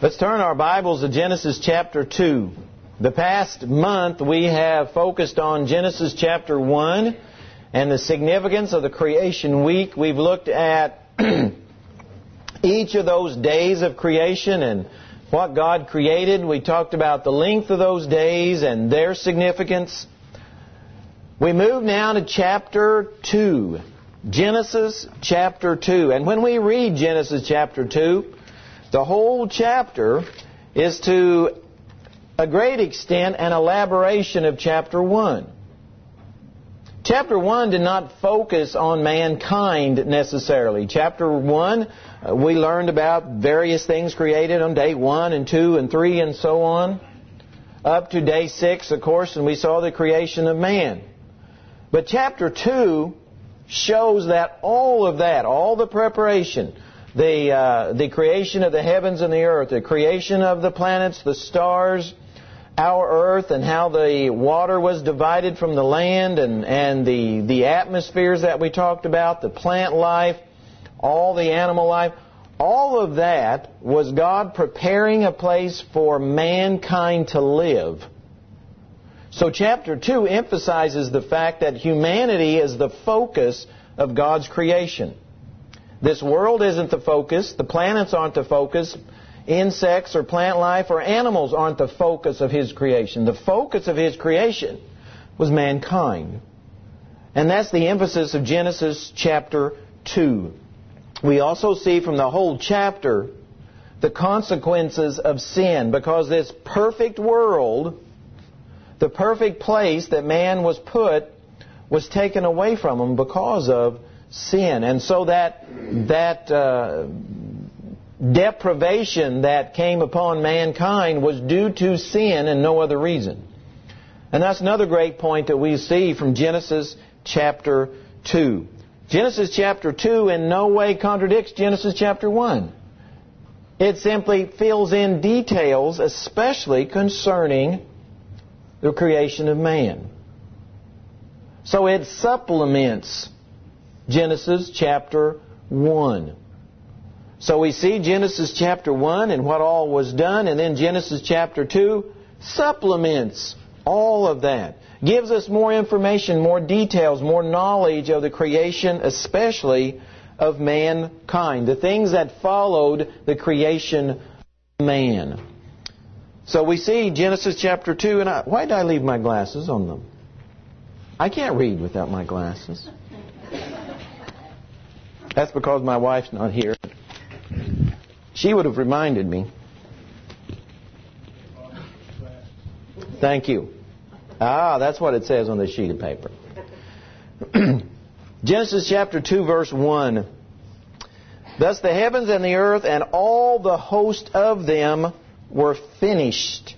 Let's turn our Bibles to Genesis chapter 2. The past month we have focused on Genesis chapter 1 and the significance of the creation week. We've looked at each of those days of creation and what God created. We talked about the length of those days and their significance. We move now to chapter 2. Genesis chapter 2. And when we read Genesis chapter 2, the whole chapter is to a great extent an elaboration of chapter 1. Chapter 1 did not focus on mankind necessarily. Chapter 1, we learned about various things created on day 1 and 2 and 3 and so on. Up to day 6, of course, and we saw the creation of man. But chapter 2 shows that all of that, all the preparation, the creation of the heavens and the earth, the creation of the planets, the stars, our earth, and how the water was divided from the land, and the atmospheres that we talked about, the plant life, all the animal life, all of that was God preparing a place for mankind to live. So chapter 2 emphasizes the fact that humanity is the focus of God's creation. This world isn't the focus. The planets aren't the focus. Insects or plant life or animals aren't the focus of His creation. The focus of His creation was mankind. And that's the emphasis of Genesis chapter 2. We also see from the whole chapter the consequences of sin, because this perfect world, the perfect place that man was put, was taken away from him because of sin. And so that deprivation that came upon mankind was due to sin and no other reason. And that's another great point that we see from Genesis chapter 2. Genesis chapter 2 in no way contradicts Genesis chapter 1. It simply fills in details, especially concerning the creation of man. So it supplements Genesis chapter 1. So we see Genesis chapter 1 and what all was done, and then Genesis chapter 2 supplements all of that. Gives us more information, more details, more knowledge of the creation, especially of mankind. The things that followed the creation of man. So we see Genesis chapter 2, and why did I leave my glasses on them? I can't read without my glasses. That's because my wife's not here. She would have reminded me. Thank you. That's what it says on this sheet of paper. Genesis chapter 2, verse 1. Thus the heavens and the earth and all the host of them were finished.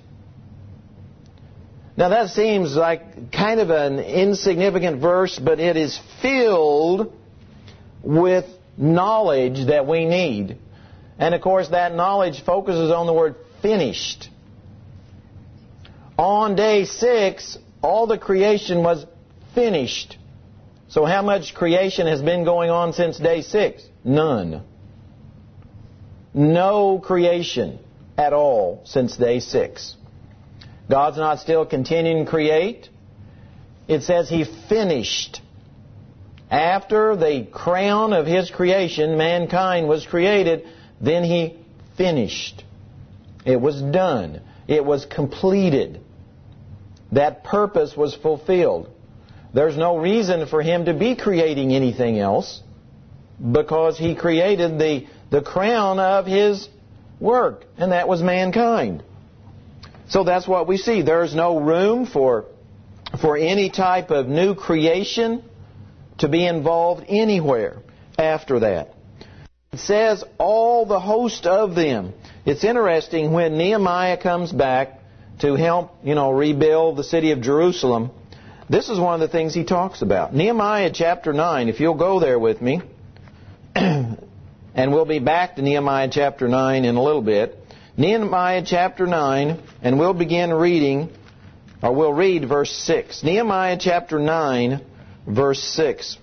Now that seems like kind of an insignificant verse, but it is filled with knowledge that we need. And of course that knowledge focuses on the word finished. On day 6, all the creation was finished. So how much creation has been going on since day 6? None. No creation at all since day 6. God's not still continuing to create. It says He finished. After the crown of His creation, mankind was created, then He finished. It was done. It was completed. That purpose was fulfilled. There's no reason for Him to be creating anything else, because He created the crown of His work, and that was mankind. So that's what we see. There's no room for any type of new creation to be involved anywhere after that. It says all the host of them. It's interesting when Nehemiah comes back to help, rebuild the city of Jerusalem. This is one of the things he talks about. Nehemiah chapter 9, if you'll go there with me. And we'll be back to Nehemiah chapter 9 in a little bit. Nehemiah chapter 9, and we'll begin reading, or we'll read verse 6. Nehemiah chapter 9, verse 6.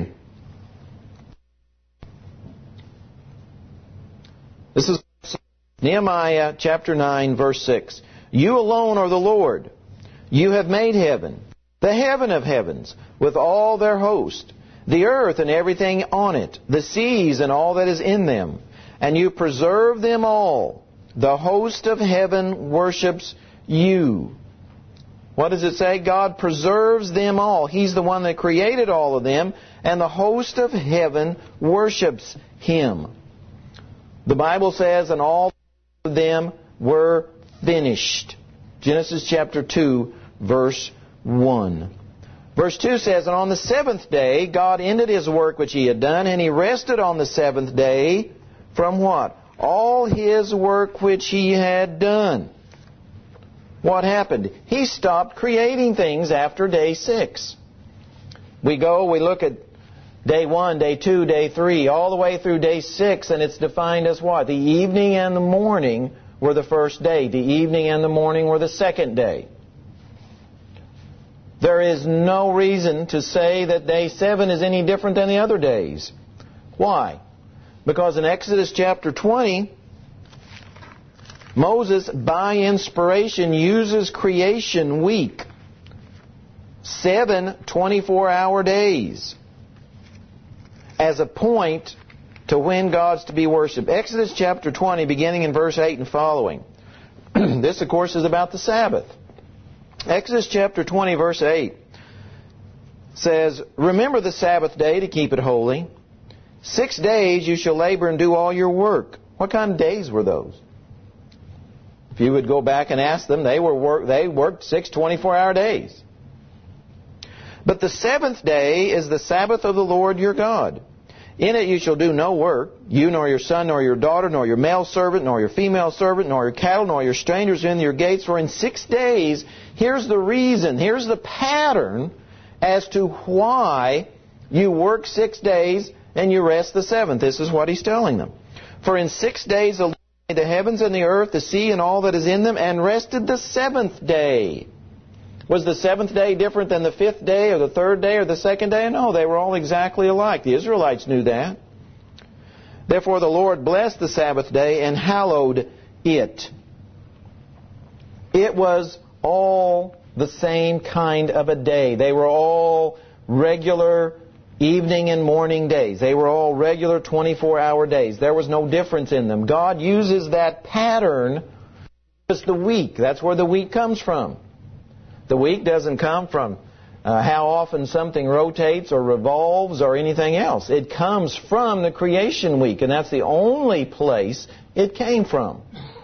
This is Nehemiah chapter 9, verse 6. You alone are the Lord. You have made heaven, the heaven of heavens, with all their host, the earth and everything on it, the seas and all that is in them. And you preserve them all. The host of heaven worships you. What does it say? God preserves them all. He's the one that created all of them, and the host of heaven worships Him. The Bible says, and all of them were finished. Genesis chapter 2, verse 1. Verse 2 says, and on the seventh day God ended His work which He had done, and He rested on the seventh day from what? All His work which He had done. What happened? He stopped creating things after day 6. We look at day 1, day 2, day 3, all the way through day 6, and it's defined as what? The evening and the morning were the first day. The evening and the morning were the second day. There is no reason to say that day 7 is any different than the other days. Why? Because in Exodus chapter 20, Moses, by inspiration, uses creation week. 7 24-hour days as a point to when God's to be worshipped. Exodus chapter 20, beginning in verse 8 and following. This, of course, is about the Sabbath. Exodus chapter 20, verse 8 says, remember the Sabbath day to keep it holy. 6 days you shall labor and do all your work. What kind of days were those? If you would go back and ask them, they worked 6 24-hour days. But the seventh day is the Sabbath of the Lord your God. In it you shall do no work, you nor your son nor your daughter, nor your male servant, nor your female servant, nor your cattle, nor your strangers in your gates. For in 6 days, here's the reason, here's the pattern as to why you work 6 days and you rest the seventh. This is what He's telling them. For in 6 days the Lord made the heavens and the earth, the sea and all that is in them, and rested the seventh day. Was the seventh day different than the fifth day or the third day or the second day? No, they were all exactly alike. The Israelites knew that. Therefore the Lord blessed the Sabbath day and hallowed it. It was all the same kind of a day. They were all regular evening and morning days. They were all regular 24-hour days. There was no difference in them. God uses that pattern as the week. That's where the week comes from. The week doesn't come from how often something rotates or revolves or anything else. It comes from the creation week, and that's the only place it came from.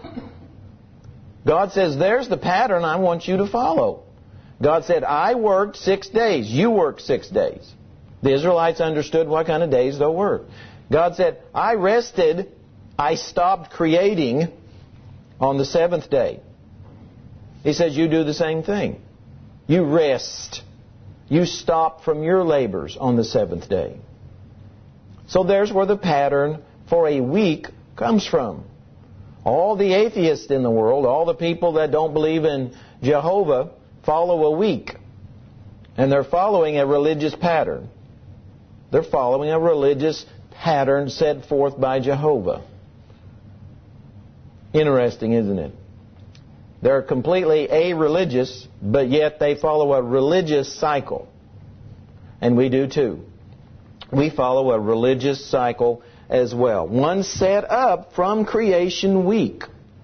God says, there's the pattern I want you to follow. God said, I worked 6 days. You worked 6 days. The Israelites understood what kind of days those were. God said, I rested. I stopped creating on the seventh day. He says, you do the same thing. You rest. You stop from your labors on the seventh day. So there's where the pattern for a week comes from. All the atheists in the world, all the people that don't believe in Jehovah, follow a week. And they're following a religious pattern. They're following a religious pattern set forth by Jehovah. Interesting, isn't it? They're completely a-religious, but yet they follow a religious cycle. And we do too. We follow a religious cycle as well. One set up from creation week.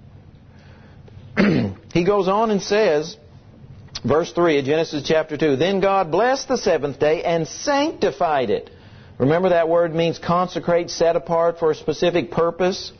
He goes on and says, verse 3 of Genesis chapter 2, Then God blessed the seventh day and sanctified it. Remember that word means consecrate, set apart for a specific purpose.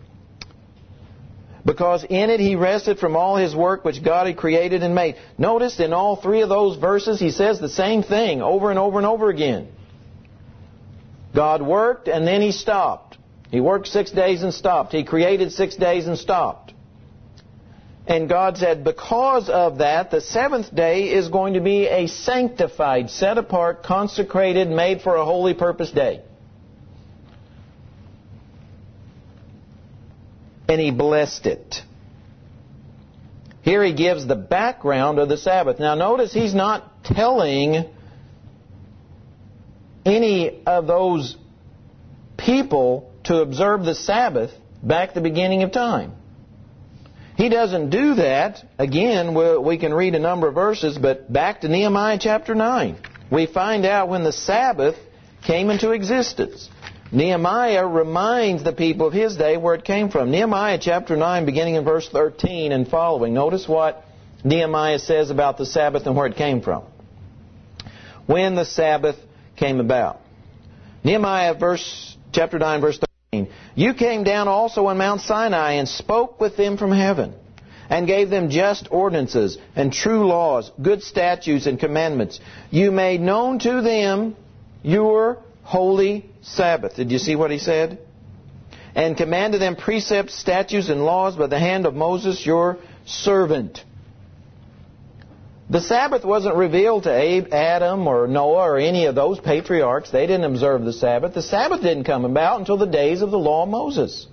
Because in it He rested from all His work which God had created and made. Notice in all 3 of those verses He says the same thing over and over and over again. God worked and then He stopped. He worked 6 days and stopped. He created 6 days and stopped. And God said, because of that, the seventh day is going to be a sanctified, set apart, consecrated, made for a holy purpose day. And He blessed it. Here He gives the background of the Sabbath. Now notice He's not telling any of those people to observe the Sabbath back at the beginning of time. He doesn't do that. Again, we can read a number of verses, but back to Nehemiah chapter 9. We find out when the Sabbath came into existence. Nehemiah reminds the people of his day where it came from. Nehemiah chapter 9, beginning in verse 13 and following. Notice what Nehemiah says about the Sabbath and where it came from. When the Sabbath came about. Nehemiah chapter 9, verse 13. You came down also on Mount Sinai and spoke with them from heaven, and gave them just ordinances and true laws, good statutes and commandments. You made known to them your holy Sabbath. Did you see what he said? And commanded them precepts, statutes, and laws by the hand of Moses your servant. The Sabbath wasn't revealed to Adam or Noah or any of those patriarchs. They didn't observe the Sabbath. The Sabbath didn't come about until the days of the law of Moses.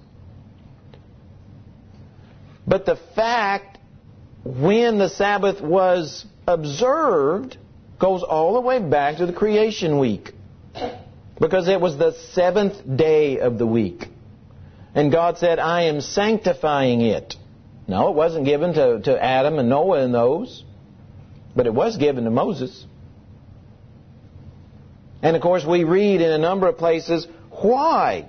But the fact when the Sabbath was observed goes all the way back to the creation week. Because it was the 7th day of the week. And God said, I am sanctifying it. No, it wasn't given to Adam and Noah and those. But it was given to Moses. And of course we read in a number of places why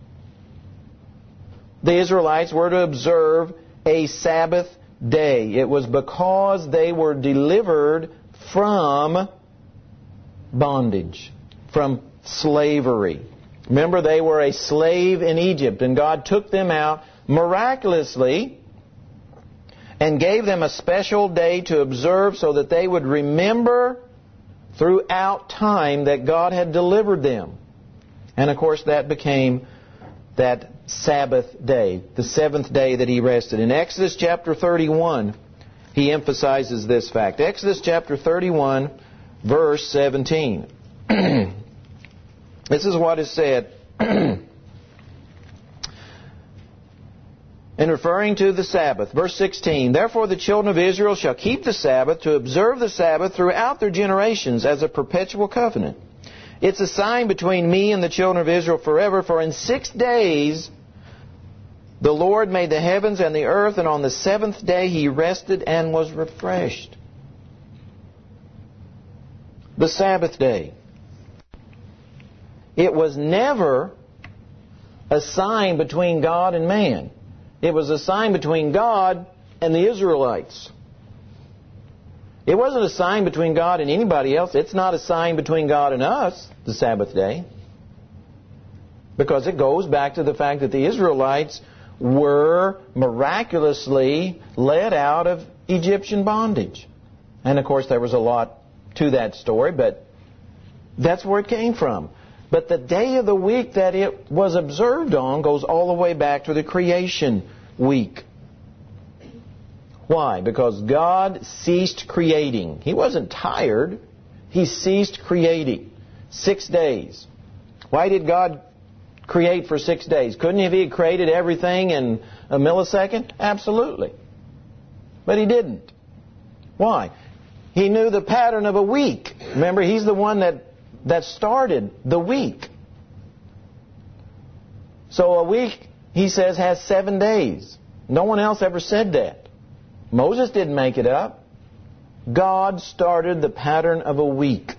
the Israelites were to observe a Sabbath day. It was because they were delivered from bondage, from slavery. Remember, they were a slave in Egypt, and God took them out miraculously and gave them a special day to observe so that they would remember throughout time that God had delivered them. And of course that became that Sabbath day, the 7th day that He rested. In Exodus chapter 31, He emphasizes this fact. Exodus chapter 31, verse 17. This is what is said. In referring to the Sabbath, verse 16, Therefore the children of Israel shall keep the Sabbath to observe the Sabbath throughout their generations as a perpetual covenant. It's a sign between me and the children of Israel forever, for in 6 days the Lord made the heavens and the earth, and on the 7th day He rested and was refreshed. The Sabbath day. It was never a sign between God and man. It was a sign between God and the Israelites. It wasn't a sign between God and anybody else. It's not a sign between God and us, the Sabbath day. Because it goes back to the fact that the Israelites were miraculously led out of Egyptian bondage. And of course there was a lot to that story, but that's where it came from. But the day of the week that it was observed on goes all the way back to the creation week. Why? Because God ceased creating. He wasn't tired. He ceased creating. 6 days. Why did God create for 6 days? Couldn't He have created everything in a millisecond? Absolutely. But He didn't. Why? He knew the pattern of a week. Remember, He's the one that started the week. So a week, He says, has 7 days. No one else ever said that. Moses didn't make it up. God started the pattern of a week.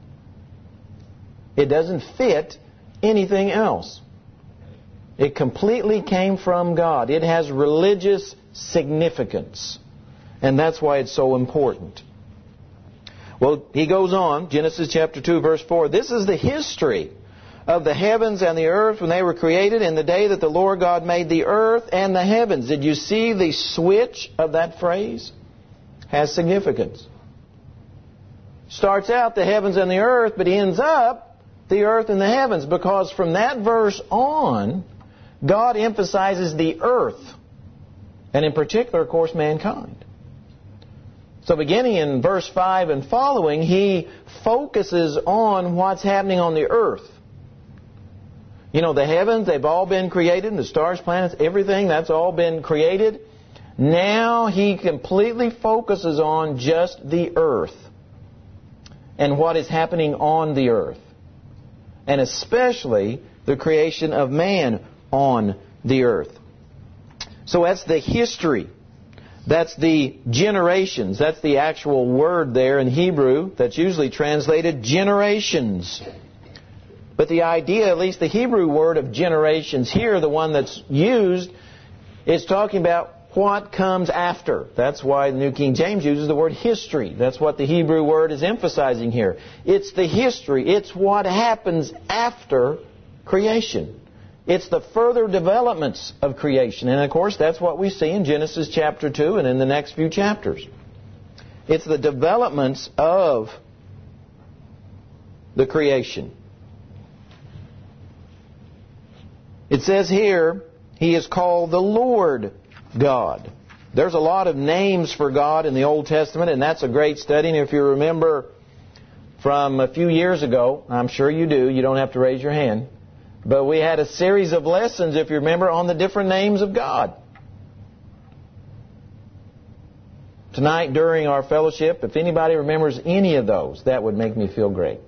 It doesn't fit anything else. It completely came from God. It has religious significance. And that's why it's so important. Well, he goes on, Genesis chapter 2, verse 4. This is the history of the heavens and the earth when they were created in the day that the Lord God made the earth and the heavens. Did you see the switch of that phrase? Has significance. Starts out the heavens and the earth, but ends up the earth and the heavens. Because from that verse on, God emphasizes the earth. And in particular, of course, mankind. So beginning in verse 5 and following, He focuses on what's happening on the earth. You know, the heavens, they've all been created, the stars, planets, everything, that's all been created. Now He completely focuses on just the earth and what is happening on the earth. And especially the creation of man on the earth. So that's the history That's the generations. That's the actual word there in Hebrew that's usually translated generations. But the idea, at least the Hebrew word of generations here, the one that's used, is talking about what comes after. That's why the New King James uses the word history. That's what the Hebrew word is emphasizing here. It's the history. It's what happens after creation. It's the further developments of creation. And of course, that's what we see in Genesis chapter 2 and in the next few chapters. It's the developments of the creation. It says here, He is called the Lord God. There's a lot of names for God in the Old Testament, and that's a great study. And if you remember from a few years ago, I'm sure you do, you don't have to raise your hand, but we had a series of lessons, if you remember, on the different names of God. Tonight during our fellowship, if anybody remembers any of those, that would make me feel great.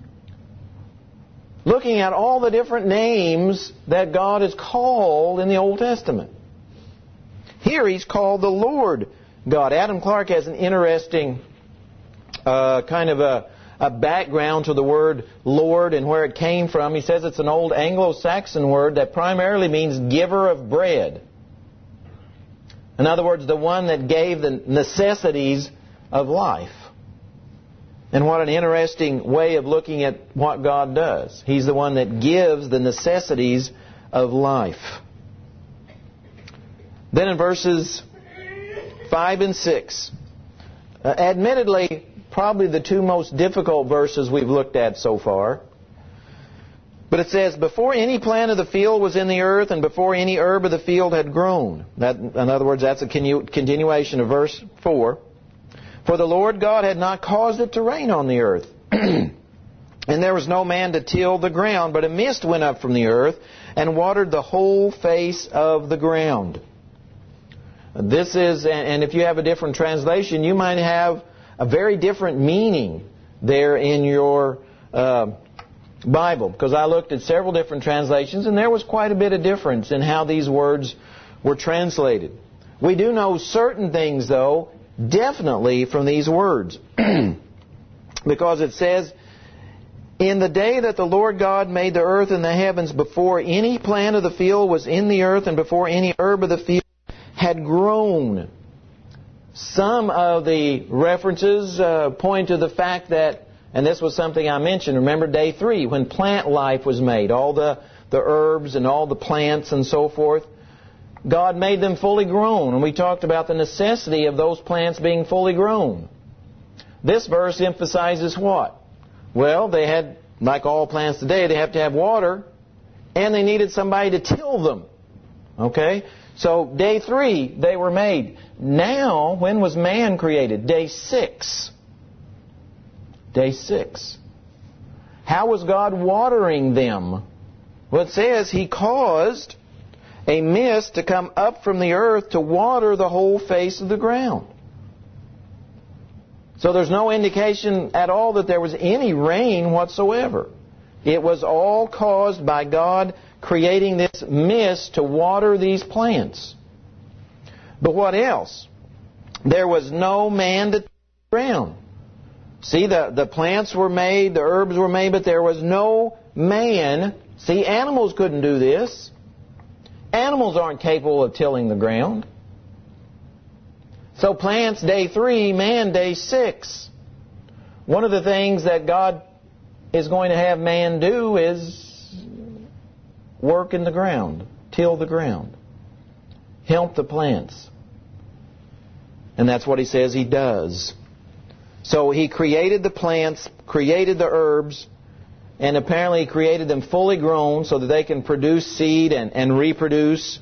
Looking at all the different names that God is called in the Old Testament. Here He's called the Lord God. Adam Clark has an interesting kind of a background to the word Lord and where it came from. He says it's an old Anglo-Saxon word that primarily means giver of bread. In other words, the one that gave the necessities of life. And what an interesting way of looking at what God does. He's the one that gives the necessities of life. Then in verses 5 and 6, admittedly, probably the two most difficult verses we've looked at so far. But it says, before any plant of the field was in the earth, and before any herb of the field had grown. That, in other words, that's a continuation of verse 4. For the Lord God had not caused it to rain on the earth. And there was no man to till the ground, but a mist went up from the earth and watered the whole face of the ground. This is, and if you have a different translation, you might have a very different meaning there in your Bible. Because I looked at several different translations, and there was quite a bit of difference in how these words were translated. We do know certain things, though, definitely from these words. Because it says, in the day that the Lord God made the earth and the heavens, before any plant of the field was in the earth, and before any herb of the field had grown. Some of the references point to the fact that, and this was something I mentioned, remember day 3, when plant life was made, all the herbs and all the plants and so forth, God made them fully grown, and we talked about the necessity of those plants being fully grown. This verse emphasizes what? Well, they had, like all plants today, they have to have water, and they needed somebody to till them. Okay? So, day 3, they were made. Now, when was man created? Day 6. Day 6. How was God watering them? Well, it says He caused a mist to come up from the earth to water the whole face of the ground. So there's no indication at all that there was any rain whatsoever. It was all caused by God creating this mist to water these plants. But what else? There was no man to till the ground. See, the plants were made, the herbs were made, but there was no man. See, animals couldn't do this. Animals aren't capable of tilling the ground. So plants day 3, man day 6. One of the things that God is going to have man do is work in the ground, till the ground, help the plants. And that's what He says He does. So He created the plants, created the herbs, and apparently He created them fully grown so that they can produce seed and reproduce.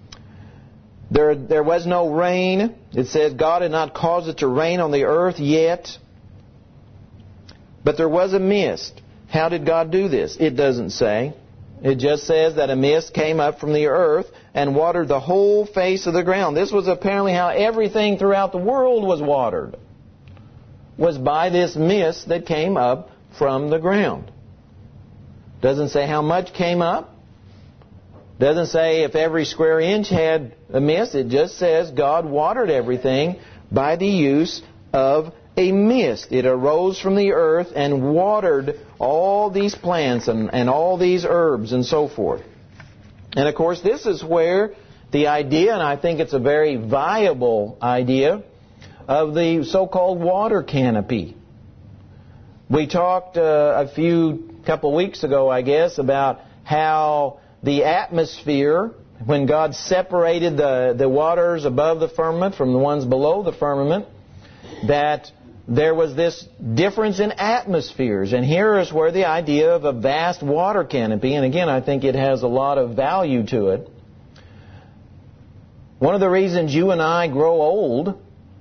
There was no rain. It says God had not caused it to rain on the earth yet. But there was a mist. How did God do this? It doesn't say. It just says that a mist came up from the earth and watered the whole face of the ground. This was apparently how everything throughout the world was watered. Was by this mist that came up from the ground. Doesn't say how much came up. Doesn't say if every square inch had a mist. It just says God watered everything by the use of a mist. It arose from the earth and watered all these plants and all these herbs and so forth. And of course, this is where the idea, and I think it's a very viable idea, of the so-called water canopy. We talked a couple weeks ago, I guess, about how the atmosphere, when God separated the waters above the firmament from the ones below the firmament, that there was this difference in atmospheres. And here is where the idea of a vast water canopy, and again, I think it has a lot of value to it. One of the reasons you and I grow old,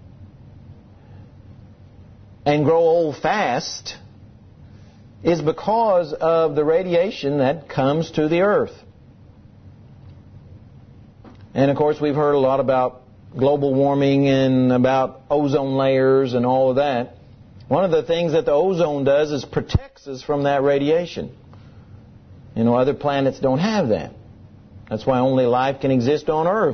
and grow old fast, is because of the radiation that comes to the earth. And of course, we've heard a lot about global warming and about ozone layers and all of that. One of the things that the ozone does is protects us from that radiation. You know, other planets don't have that. That's why only life can exist on Earth.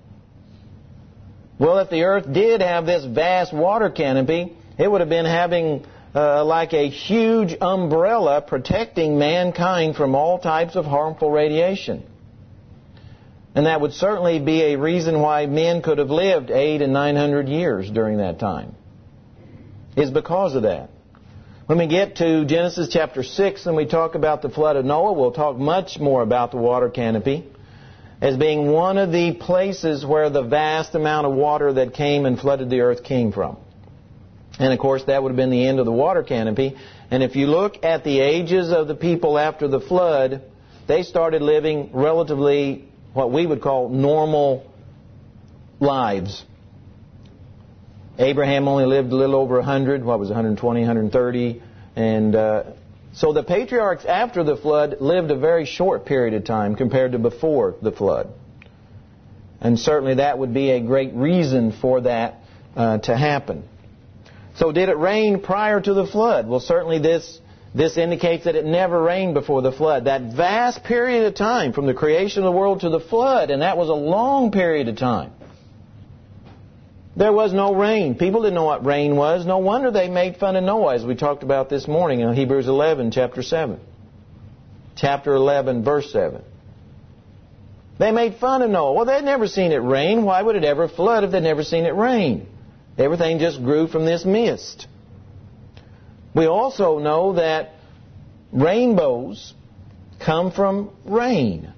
Well, if the Earth did have this vast water canopy, it would have been having like a huge umbrella protecting mankind from all types of harmful radiation. And that would certainly be a reason why men could have lived 800 and 900 years during that time. Is because of that. When we get to Genesis chapter 6 and we talk about the flood of Noah, we'll talk much more about the water canopy as being one of the places where the vast amount of water that came and flooded the earth came from. And of course, that would have been the end of the water canopy. And if you look at the ages of the people after the flood, they started living relatively what we would call normal lives. Abraham only lived a little over 100. What was it, 120, 130? And so the patriarchs after the flood lived a very short period of time compared to before the flood. And certainly that would be a great reason for that to happen. So did it rain prior to the flood? Well, certainly this indicates that it never rained before the flood. That vast period of time from the creation of the world to the flood, and that was a long period of time. There was no rain. People didn't know what rain was. No wonder they made fun of Noah, as we talked about this morning in Hebrews 11, chapter 7. Chapter 11, verse 7. They made fun of Noah. Well, they'd never seen it rain. Why would it ever flood if they'd never seen it rain? Everything just grew from this mist. We also know that rainbows come from rain.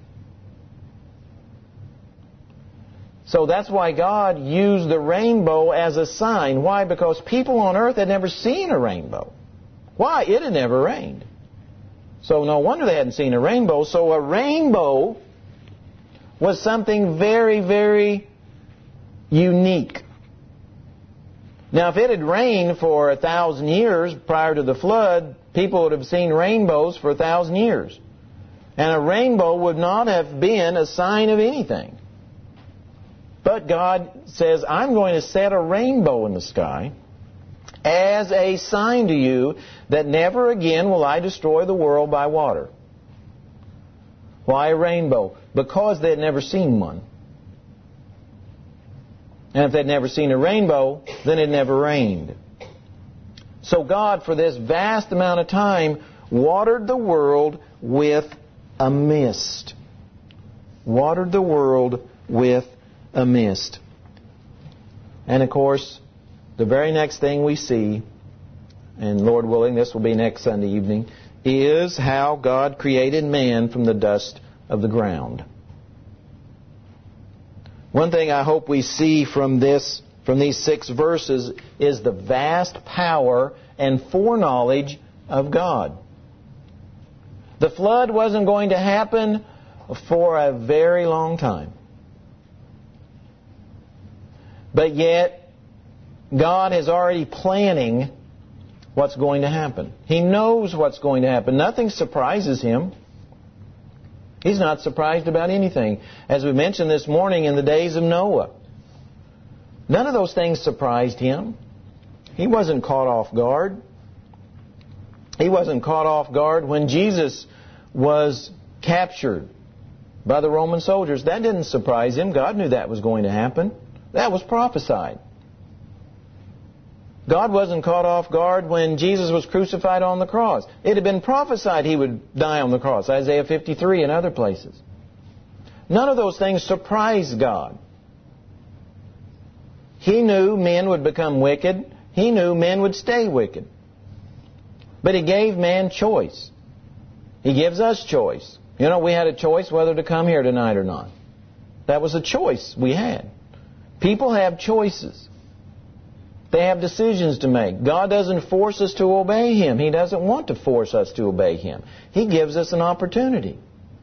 So that's why God used the rainbow as a sign. Why? Because people on earth had never seen a rainbow. Why? It had never rained. So no wonder they hadn't seen a rainbow. So a rainbow was something very, very unique. Now, if it had rained for 1,000 years prior to the flood, people would have seen rainbows for 1,000 years. And a rainbow would not have been a sign of anything. But God says, I'm going to set a rainbow in the sky as a sign to you that never again will I destroy the world by water. Why a rainbow? Because they had never seen one. And if they'd never seen a rainbow, then it never rained. So God, for this vast amount of time, watered the world with a mist. Watered the world with a mist. And of course, the very next thing we see, and Lord willing, this will be next Sunday evening, is how God created man from the dust of the ground. One thing I hope we see from these 6 verses is the vast power and foreknowledge of God. The flood wasn't going to happen for a very long time. But yet, God is already planning what's going to happen. He knows what's going to happen. Nothing surprises Him. He's not surprised about anything. As we mentioned this morning in the days of Noah, none of those things surprised Him. He wasn't caught off guard. He wasn't caught off guard when Jesus was captured by the Roman soldiers. That didn't surprise him. God knew that was going to happen. That was prophesied. God wasn't caught off guard when Jesus was crucified on the cross. It had been prophesied He would die on the cross, Isaiah 53 and other places. None of those things surprised God. He knew men would become wicked. He knew men would stay wicked. But He gave man choice. He gives us choice. You know, we had a choice whether to come here tonight or not. That was a choice we had. People have choices. They have decisions to make. God doesn't force us to obey Him. He doesn't want to force us to obey Him. He gives us an opportunity.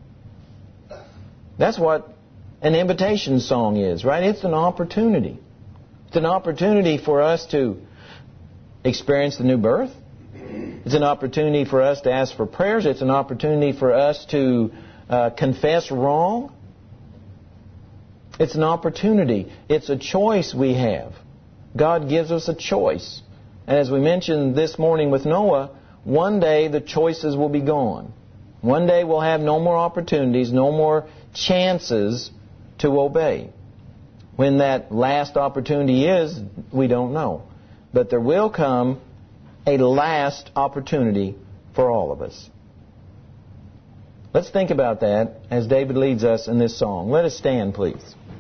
That's what an invitation song is, right? It's an opportunity. It's an opportunity for us to experience the new birth. It's an opportunity for us to ask for prayers. It's an opportunity for us to confess wrong. It's an opportunity. It's a choice we have. God gives us a choice. And as we mentioned this morning with Noah, one day the choices will be gone. One day we'll have no more opportunities, no more chances to obey. When that last opportunity is, we don't know. But there will come a last opportunity for all of us. Let's think about that as David leads us in this song. Let us stand, please.